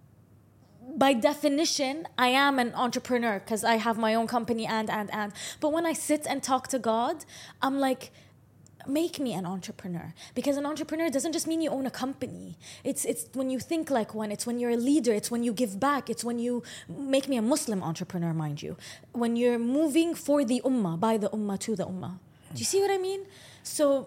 by definition, I am an entrepreneur because I have my own company and, and, and. But when I sit and talk to God, I'm like, make me an entrepreneur. Because an entrepreneur doesn't just mean you own a company. It's, it's when you think like one. It's when you're a leader. It's when you give back. It's when you make me a Muslim entrepreneur, mind you. When you're moving for the ummah, by the ummah, to the ummah. Do you see what I mean? So...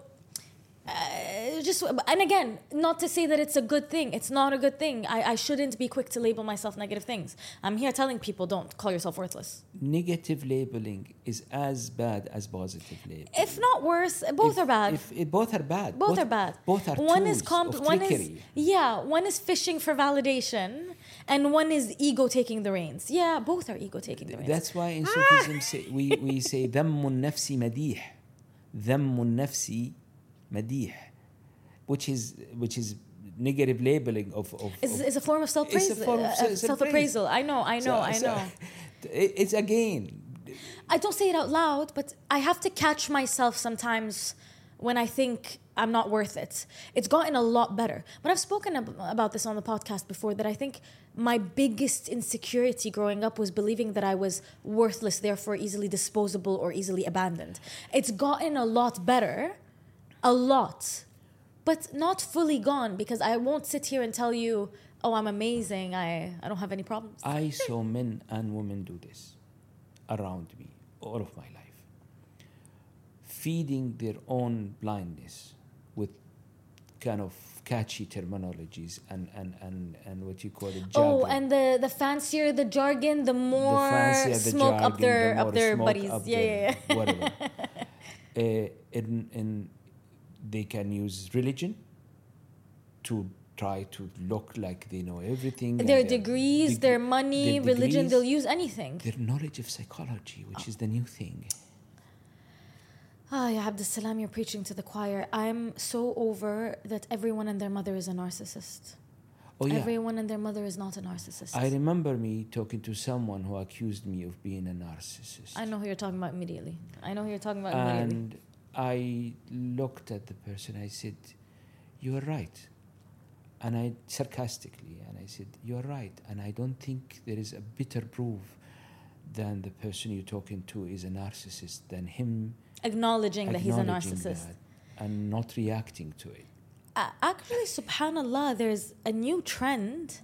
Uh, just and again, not to say that it's a good thing. It's not a good thing. I, I shouldn't be quick to label myself negative things. I'm here telling people, don't call yourself worthless. Negative labeling is as bad as positive labeling. If not worse, both If- are bad. If, if both are bad. both, are bad. Both are one tools is comp- of one is trickery. yeah, one is fishing for validation, and one is ego taking the reins. Yeah, both are ego taking the reins. That's why in Sufism say, we, we say ذم النفس مديح ذم النفس مديح, which is which is negative labeling of of, It's, of it's a form of self-praise, It's a form of uh, self- self-appraisal. I know, I know, so- I so know. it- it's again I don't say it out loud, but I have to catch myself sometimes when I think I'm not worth it. It's gotten a lot better. But I've spoken ab- about this on the podcast before, that I think my biggest insecurity growing up was believing that I was worthless, therefore easily disposable or easily abandoned. It's gotten a lot better, a lot, but not fully gone, because I won't sit here and tell you, oh, I'm amazing, I, I don't have any problems. I saw men and women do this around me all of my life, feeding their own blindness with kind of catchy terminologies and, and, and, and what you call it, jargon. Oh, and the, the fancier the jargon, the more the fancier the smoke jargon, up their the up more their smoke buddies. up Yeah, their yeah, yeah. Whatever. uh, in, in, they can use religion to try to look like they know everything. Their and degrees, deg- their money, their religion, degrees, they'll use anything. their knowledge of psychology, which is the new thing. Ah, ya Abdussalam, you're preaching to the choir. I'm so over that everyone and their mother is a narcissist. Oh, yeah. Everyone and their mother is not a narcissist. I remember me talking to someone who accused me of being a narcissist. I know who you're talking about immediately. I know who you're talking about immediately. And I looked at the person, I said, you are right. And I, sarcastically, and I said, you are right. And I don't think there is a better proof than the person you're talking to is a narcissist, than him Acknowledging that he's a acknowledging narcissist. that and not reacting to it. Uh, actually, subhanallah, there's a new trend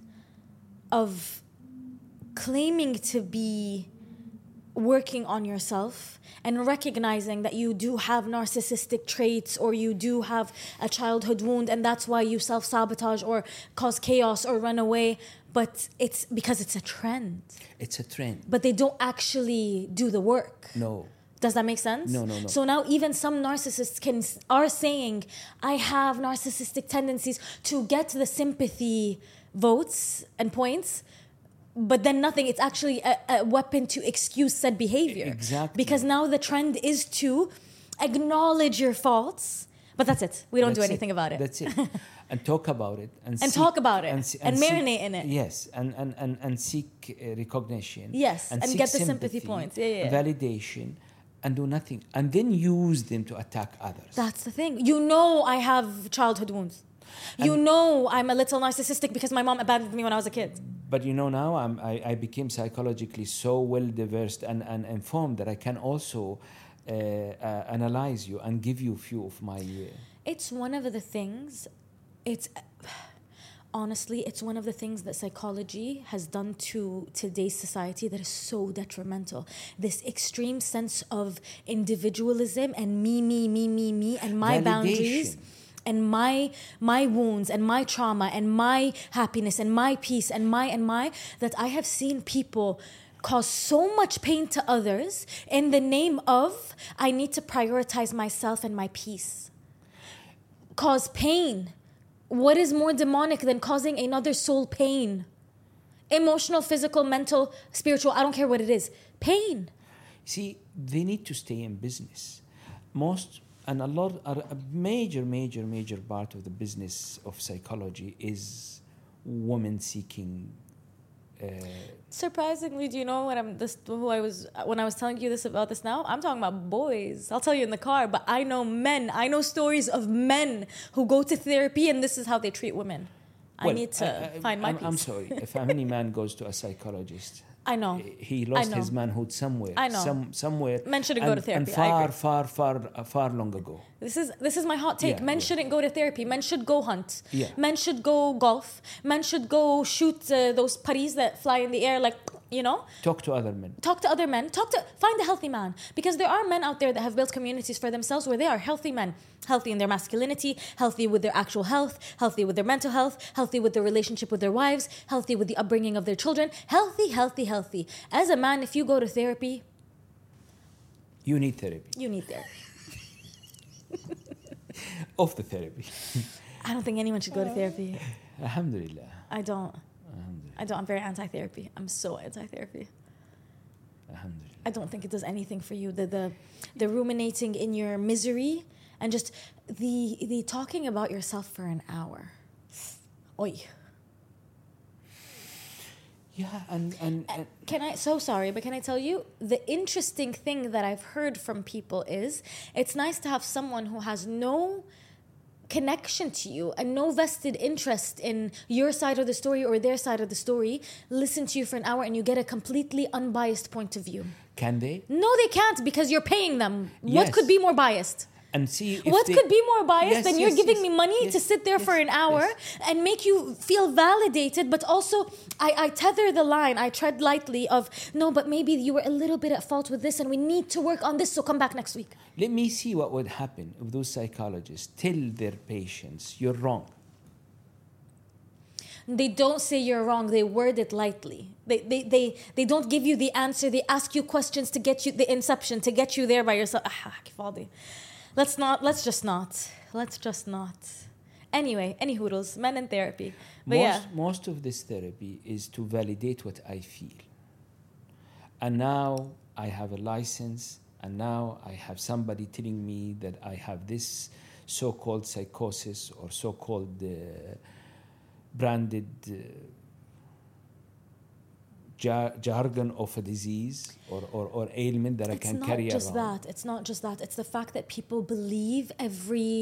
of claiming to be working on yourself and recognizing that you do have narcissistic traits, or you do have a childhood wound, and that's why you self-sabotage or cause chaos or run away. But it's because it's a trend. It's a trend. But they don't actually do the work. No. Does that make sense? No, no, no. So now even some narcissists can are saying, I have narcissistic tendencies, to get the sympathy votes and points, but then nothing. It's actually a, a weapon to excuse said behavior. Exactly. Because now the trend is to acknowledge your faults, but that's it. We don't That's do anything it. about it. That's it. And talk about it. And, And seek- talk about it. se- And seek- marinate in it. Yes. And, and, and, and seek uh, recognition. Yes, and seek get the sympathy points. Yeah, yeah, yeah. Validation. And do nothing. And then use them to attack others. That's the thing. You know I have childhood wounds. You And- know I'm a little narcissistic because my mom abandoned me when I was a kid. But you know, now I'm, I, I became psychologically so well versed and, and informed that I can also uh, uh, analyze you and give you a few of my... Uh, It's one of the things, it's, honestly, it's one of the things that psychology has done to today's society that is so detrimental. This extreme sense of individualism and me, me, me, me, me, and my Validation. boundaries. And my my wounds and my trauma and my happiness and my peace and my and my, that I have seen people cause so much pain to others in the name of, I need to prioritize myself and my peace. Cause pain. What is more demonic than causing another soul pain? Emotional, physical, mental, spiritual, I don't care what it is. Pain. See, they need to stay in business. Most... And a lot, a major, major, major part of the business of psychology is women seeking. Uh, Surprisingly, do you know when I'm this? Who I was when I was telling you this about this now? I'm talking about boys. I'll tell you in the car, but I know men. I know stories of men who go to therapy, and this is how they treat women. I well, need to I- I- find my I'm, peace. I'm sorry. If any man goes to a psychologist, I know. he lost know. his manhood somewhere. I know. Some, somewhere. Men shouldn't and, go to therapy. And I far, agree. far, far, uh, far long ago. This is this is my hot take. Yeah, Men yeah. shouldn't go to therapy. Men should go hunt. Yeah. Men should go golf. Men should go shoot uh, those putties that fly in the air, like, you know. Talk to other men. Talk to other men. Talk to find a healthy man, because there are men out there that have built communities for themselves where they are healthy men, healthy in their masculinity, healthy with their actual health, healthy with their mental health, healthy with their relationship with their wives, healthy with the upbringing of their children, healthy, healthy, healthy. As a man, if you go to therapy, You need therapy. you need therapy. Of the therapy. I don't think anyone should go to therapy. Alhamdulillah. I don't. Alhamdulillah. I don't. I'm very anti-therapy. I'm so anti-therapy. Alhamdulillah. I don't think it does anything for you. The the the ruminating in your misery and just the the talking about yourself for an hour. Oy. Yeah, and, and, and Can I, so sorry, but can I tell you, the interesting thing that I've heard from people is, it's nice to have someone who has no connection to you and no vested interest in your side of the story or their side of the story, listen to you for an hour and you get a completely unbiased point of view. Can they? No, they can't, because you're paying them. What Yes. could be more biased? And see if What they, could be more biased Yes, than yes, you're giving yes, me money yes, to sit there yes, for an hour yes. and make you feel validated, but also I, I tether the line, I tread lightly of, no, but maybe you were a little bit at fault with this and we need to work on this, so come back next week. Let me see what would happen if those psychologists tell their patients, you're wrong. They don't say you're wrong, they word it lightly. They, they, they, they don't give you the answer, they ask you questions to get you, the inception, to get you there by yourself. Ah, kifadi. Let's not, let's just not. Let's just not. Anyway, any hoodles, men in therapy. But most, yeah. most of this therapy is to validate what I feel. And now I have a license, and now I have somebody telling me that I have this so-called psychosis or so-called uh, branded uh, jar- jargon of a disease or, or, or ailment that I It's can not carry just around. that. It's not just that. It's the fact that people believe every.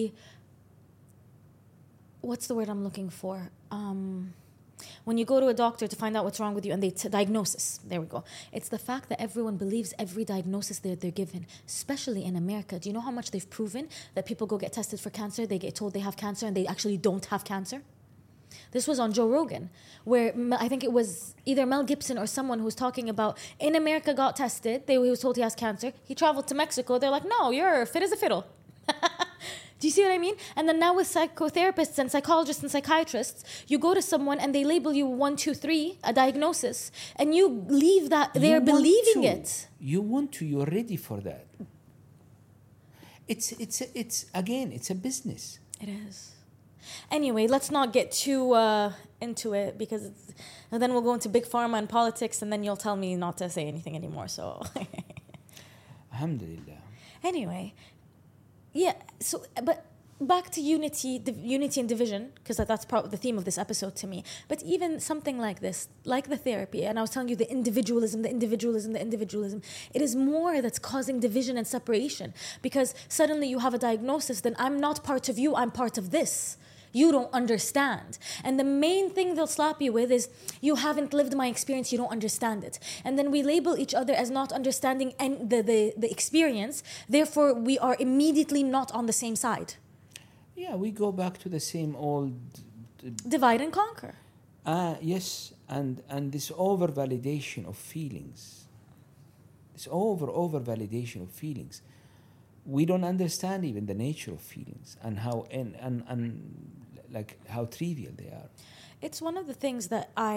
What's the word I'm looking for? Um, when you go to a doctor to find out what's wrong with you and they t- diagnosis. There we go. It's the fact that everyone believes every diagnosis that they're given, especially in America. Do you know how much they've proven that people go get tested for cancer, they get told they have cancer, and they actually don't have cancer? This was on Joe Rogan, where I think it was either Mel Gibson or someone who was talking about in America got tested. They, he was told he has cancer. He traveled to Mexico. They're like, no, you're fit as a fiddle. Do you see what I mean? And then now with psychotherapists and psychologists and psychiatrists, you go to someone and they label you one, two, three, a diagnosis, and you leave that You there want believing to. it. You want to. You're ready for that. It's it's it's again. It's a business. It is. Anyway, let's not get too uh, into it, because it's, and then we'll go into big pharma and politics, and then you'll tell me not to say anything anymore. So, Alhamdulillah. anyway, yeah. So, but back to unity, div- unity and division, because that, that's probably the theme of this episode to me. But even something like this, like the therapy, and I was telling you the individualism, the individualism, the individualism, it is more that's causing division and separation, because suddenly you have a diagnosis, then I'm not part of you, I'm part of this. You don't understand. And the main thing they'll slap you with is, you haven't lived my experience, you don't understand it. And then we label each other as not understanding and the, the, the experience, therefore we are immediately not on the same side. Yeah, we go back to the same old. Divide and conquer. Uh, yes, and and this over validation of feelings. This over over validation of feelings. We don't understand even the nature of feelings and how and and, and like how trivial they are. It's one of the things that I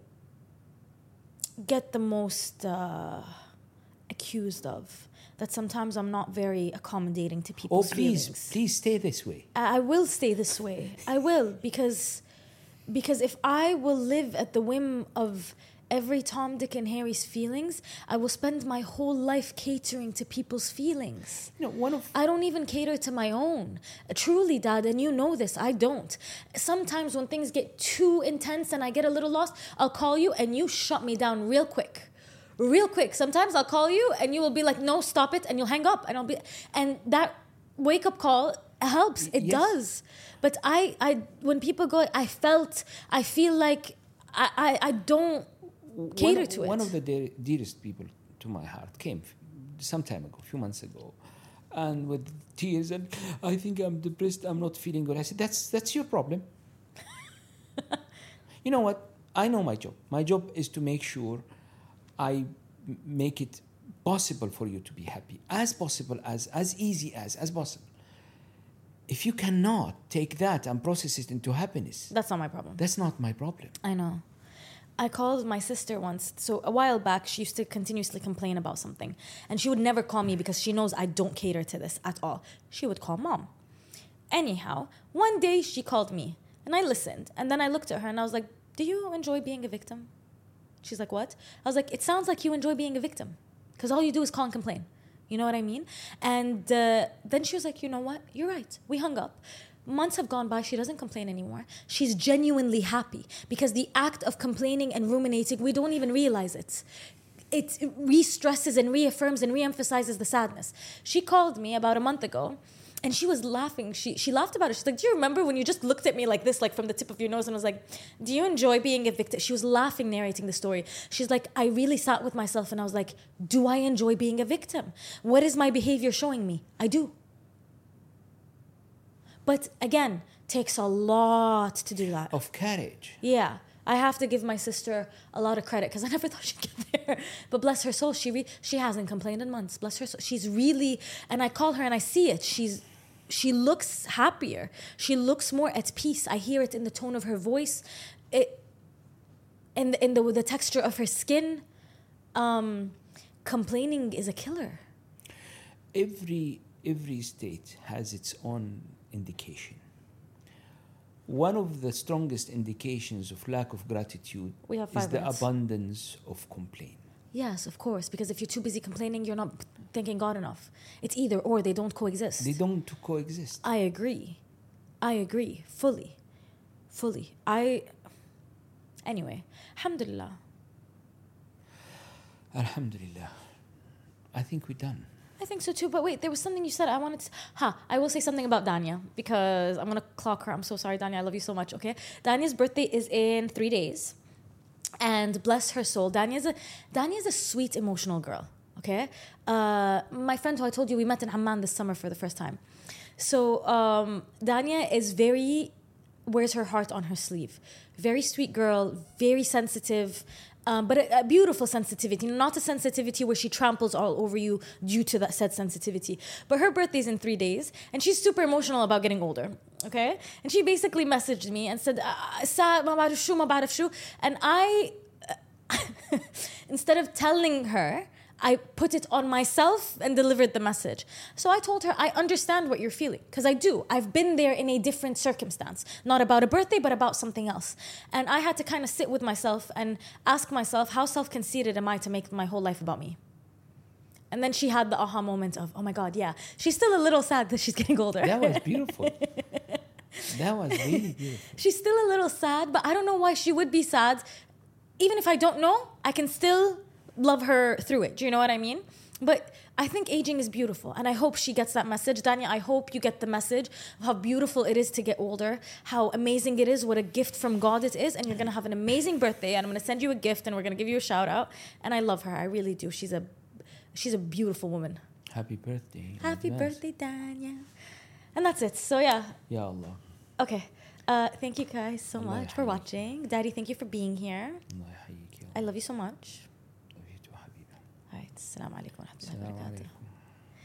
get the most uh, accused of. That sometimes I'm not very accommodating to Oh, people's please, feelings. please stay this way. I I will stay this way. I will, because because if I will live at the whim of every Tom, Dick, and Harry's feelings, I will spend my whole life catering to people's feelings. You know, one of I don't even cater to my own. Truly, Dad, and you know this, I don't. Sometimes when things get too intense and I get a little lost, I'll call you and you shut me down real quick. Real quick. Sometimes I'll call you and you will be like, no, stop it, and you'll hang up. And I'll be, and that wake up call helps. It Yes. does. But I, I, when people go, I felt, I feel like I, I, I don't cater one, to one it. of the dear, dearest people to my heart came f- some time ago, a few months ago, and with tears, and I think I'm depressed, I'm not feeling good. I said, that's that's your problem. You know what? I know my job. My job is to make sure I m- make it possible for you to be happy, as possible as as easy as as possible. If you cannot take that and process it into happiness, That's not my problem. that's not my problem. I know. I called my sister once. So a while back, she used to continuously complain about something. And she would never call me because she knows I don't cater to this at all. She would call mom. Anyhow, one day she called me and I listened. And then I looked at her and I was like, do you enjoy being a victim? She's like, what? I was like, it sounds like you enjoy being a victim. Because all you do is call and complain. You know what I mean? And uh, then she was like, you know what? You're right. We hung up. Months have gone by. She doesn't complain anymore. She's genuinely happy because the act of complaining and ruminating, we don't even realize it. It re-stresses and reaffirms and re-emphasizes the sadness. She called me about a month ago And she was laughing. She she laughed about it. She's like, do you remember when you just looked at me like this, like from the tip of your nose, and was like, do you enjoy being a victim? She was laughing, narrating the story. She's like, I really sat with myself and I was like, do I enjoy being a victim? What is my behavior showing me? I do. But again, takes a lot to do that. Of courage. Yeah. I have to give my sister a lot of credit because I never thought she'd get there. But bless her soul, she re- she hasn't complained in months. Bless her soul. She's really, and I call her and I see it. She's she looks happier. She looks more at peace. I hear it in the tone of her voice, it in the, in the the texture of her skin. Um, complaining is a killer. Every every state has its own indication. One of the strongest indications of lack of gratitude We have is five the minutes. abundance of complaint. Yes, of course. Because if you're too busy complaining, you're not thanking God enough. It's either or. They don't coexist. They don't coexist. I agree. I agree. Fully. Fully. I... Anyway. Alhamdulillah. Alhamdulillah. I think we're done. I think so too. But wait, there was something you said. I wanted to... Ha, I will say something about Danya. Because I'm going to clock her. I'm so sorry, Danya. I love you so much, okay? Danya's birthday is in three days. And bless her soul. Danya's a, Danya's a sweet, emotional girl, okay? Uh, my friend who I told you, we met in Amman this summer for the first time. So um, Danya is very... wears her heart on her sleeve. Very sweet girl, very sensitive, um, but a, a beautiful sensitivity. Not a sensitivity where she tramples all over you due to that said sensitivity. But her birthday's in three days, and she's super emotional about getting older, okay? And she basically messaged me and said, "Sa ma ba'arif shu, ma ba'arif shu." And I, instead of telling her, I put it on myself and delivered the message. So I told her, I understand what you're feeling. Because I do. I've been there in a different circumstance. Not about a birthday, but about something else. And I had to kind of sit with myself and ask myself, how self-conceited am I to make my whole life about me? And then she had the aha moment of, oh my God, yeah. She's still a little sad that she's getting older. That was beautiful. That was really beautiful. She's still a little sad, but I don't know why she would be sad. Even if I don't know, I can still... love her through it. Do you know what I mean? But I think aging is beautiful, and I hope she gets that message. Danya, I hope you get the message of how beautiful it is to get older, how amazing it is, what a gift from God it is, and you're going to have an amazing birthday, and I'm going to send you a gift, and we're going to give you a shout out, and I love her. I really do. She's a she's a beautiful woman. Happy birthday. in Happy advance. birthday, Danya. And that's it. So yeah. Ya Allah. Okay. Uh, thank you guys so Allah much for يحييك. watching. Daddy, thank you for being here. Allah يحييك يا I love you so much. الله. All right. Assalamu alaikum wa rahmatullahi wa السلام barakatuh. عليكم.